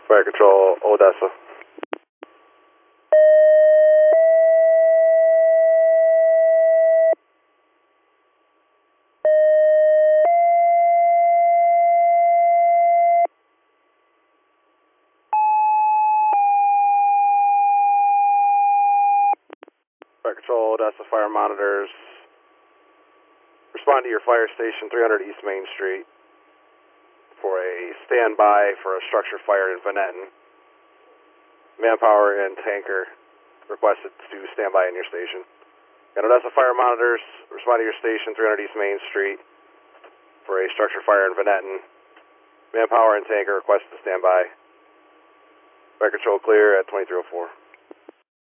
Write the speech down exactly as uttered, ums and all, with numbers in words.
Fire Control, Odessa. Fire Control, Odessa Fire Monitors. Respond to your fire station, three hundred East Main Street, for a standby for a structure fire in Venetton. Manpower and tanker requested to stand by in your station. And Odessa Fire Monitors, respond to your station, three hundred East Main Street, for a structure fire in Venetton. Manpower and tanker requested to stand by. Fire Control clear at twenty-three oh four.